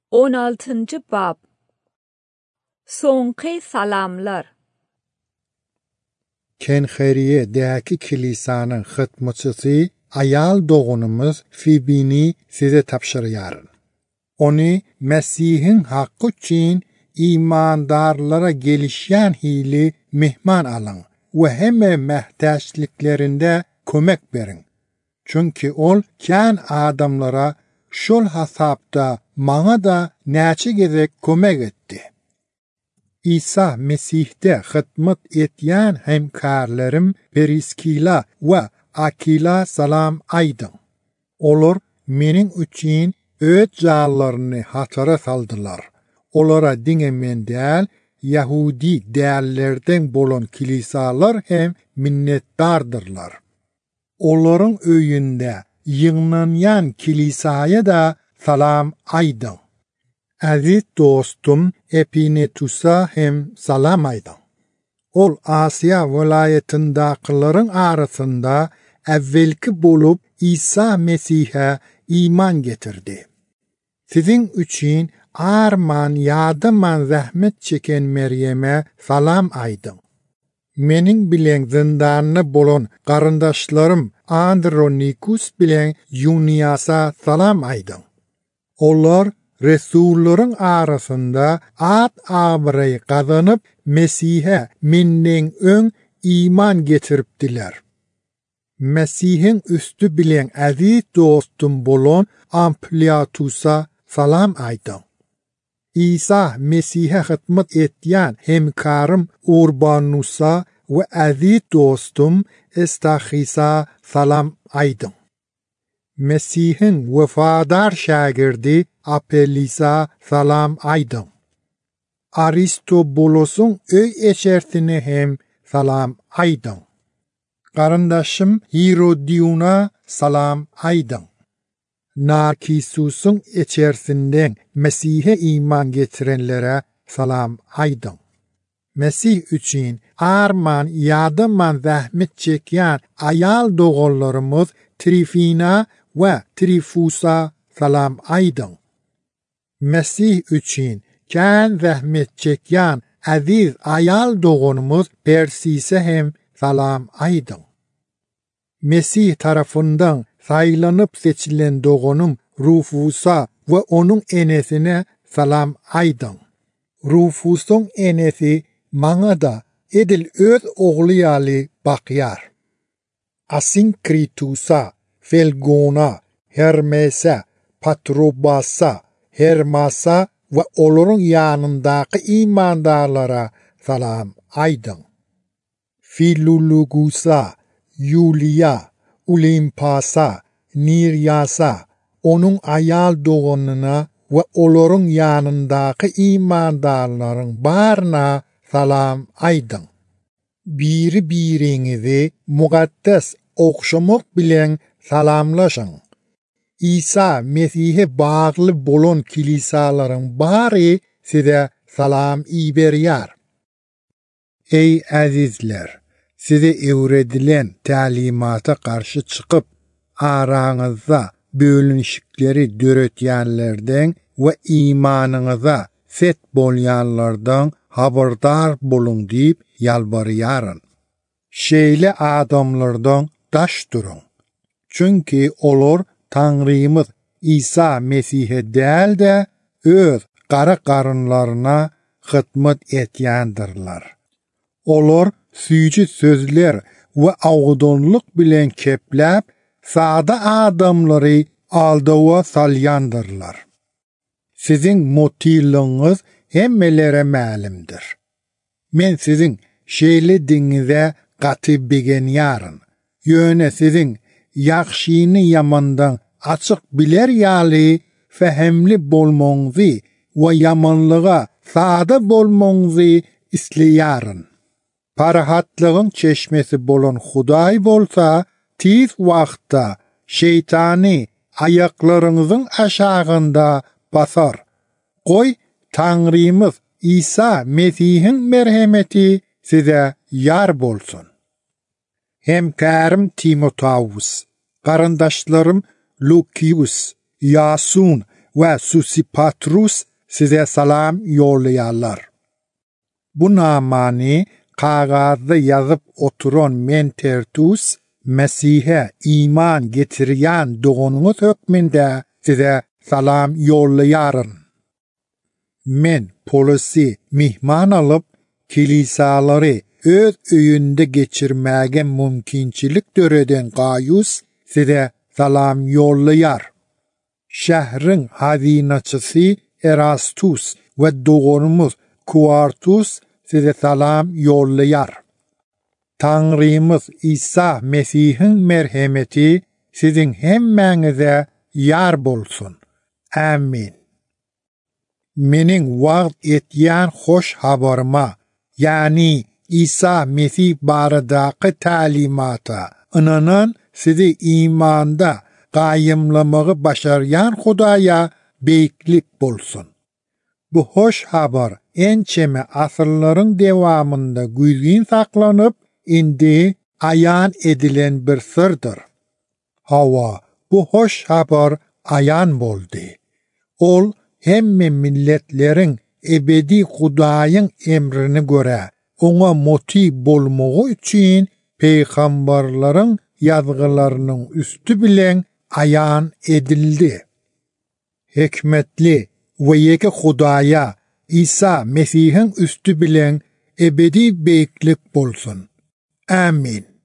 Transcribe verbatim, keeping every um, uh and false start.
on altıncı bab. Soňky salamlar. Kenxeriýedäki kilisanyň hytmyçysy ayal dogunumuz Fibini size tapşyrýar. Onu Mesihin hakkı için imandarlara gelişýän hili mehman alın ve hemme mehtäçliklerinde kömek berin. Çünkü ol kän adamlara şol hasapda maňa da näçe gezek kömek etdi. İsa Mesih'te hytmat etýän hemkarlarym Periskila we Akila salam aýdym. Olar meniň üçin öýt jallaryny hatyra saldylar. Olara diňemen däl, Yahudi dällerden bolan kilisalar hem minnetdardyrlar. Olaryň öýünde ýygnanýan kilisaya da salam aýdym. Aziz dostum Epinetusa hem salam aýdym. Ol Asiya welaýetindäkilerin arasynda evvelki bolup İsa Mesih'e iman getirdi. Sizin üçün arman yadıman zahmet çeken Meryem'e salam aýdym. Menin bilen zindanyny bolan garyndaşlarym Andronikus bilen Yuniasa salam aýdym. Olar Resullaryň arasynda at abyry gazanyp Mesih'e menden öň iman getiripdiler. Mesih'in üstü bilen aziz dostum bolan Ampliatusa salam aýdym. İsa Mesih'e hytmat etýän hemkarym Urbanusa we aziz dostum Estakhisa salam aýdym. Mesih'in wefadar şagirdi Apellisa salam aýdym. Aristobulos'un öý eşertine hem salam aýdym. Garyndaşym Herodiona salam aýdym. Narkisus'un eçersinden Mesih'e iman getirenlere salam aýdym. Mesih üçün arman yadıman zahmet çekýän ayal doganlarymyz Trifina we Trifusa salam aýdym. Mesih üçün kän zahmet çekýän aziz ayal doganymyz Persise hem salam aýdym. Mesih tarafından saýlanyp seçilen doganım Rufusa ve onun enesine salam aýdym. Rufusun enesi maňa da edil öz ogly ýaly bakýar. Asinkritus'a, Felgona, Hermesa, Patrobasa, Hermasa ve olaryň ýanyndaky imandarlara salam aýdym. Filologusa, Yulia, Olimpasa, Niryasa, onun ayal doganyna ve olaryň ýanyndaky imandarlaryň barına salam aýdym. Biri biriňizi muqaddas okşamak bilen salamlaşyň. İsa Mesih'e bagly bolan kilisalaryň bary size salam iberýär. Ey azizler! Size öwredilen talimata karşı çıkıp araňyzda bölünşikleri döretýänlerden we imanyňyza fet bolýanlardan habardar bolun diýip ýalbarýaryn. Şeýle adamlardan daş durun. Çünki olar Taňrymyz İsa Mesih'e däl de öz gara garynlaryna hytmat etýändirler. Olar süýji sözler we awgudonlyk bilen kepläp sada adamlary aldawa salýandyrlar. Sizin motilyňyz hemmelere ma'lumdir. Men sizin şeýle diňize gaty begenýaryn. Ýöne sizin ýaxşyny ýamandan açyk biler ýaly fehemli bolmaňyzy we ýamanlyga sada bolmaňyzy isleýäryn. Parahatlygyň çeşmesi bolan Hudaý bolsa, tiz wagtda şeytany aýaklaryňyzyň aşagynda basar. Goý Taňrymyz İsa Mesih'in merhemeti size yar bolsun. Hemkarym Timoteus, garyndaşlarym Lukius, Yasun ve Susipatrus size salam yollayarlar. Bu namani kağızda yazıp oturan men Tertus, Mesih'e iman getiriyen doğunuz hükmünde size salam yollayarın. Men polisi mihman alıp kilisaları öz öyünde geçirmege mümkünçilik töreden Gaius size salam yollayar. Şehrin hazinatçısı Erastus ve doğunumuz Kuartus size salam yollayar. Tanrımız İsa Mesih'in merhameti sizin hemmenize yar bolsun. Amin. Menin vaat etyen hoş habarıma, yani İsa Mesih baradaki talimata, inanan sizi imanda qayımlamağı başarayan Hudaya beyiklik bolsun. Bu hoş haber ençeme asırların devamında güzgün saklanıp indi ayan edilen bir sırdır. Hava bu hoş haber ayan boldu. Ol hemme milletlerin ebedi Hudayın emrini göre ona moti bolmağı için peygamberlerin yazgılarının üstü bilen ayan edildi. Hikmetli ve yeki Hudaya İsa Mesih'in üstü bilen ebedi beyiklik bolsun. Amin.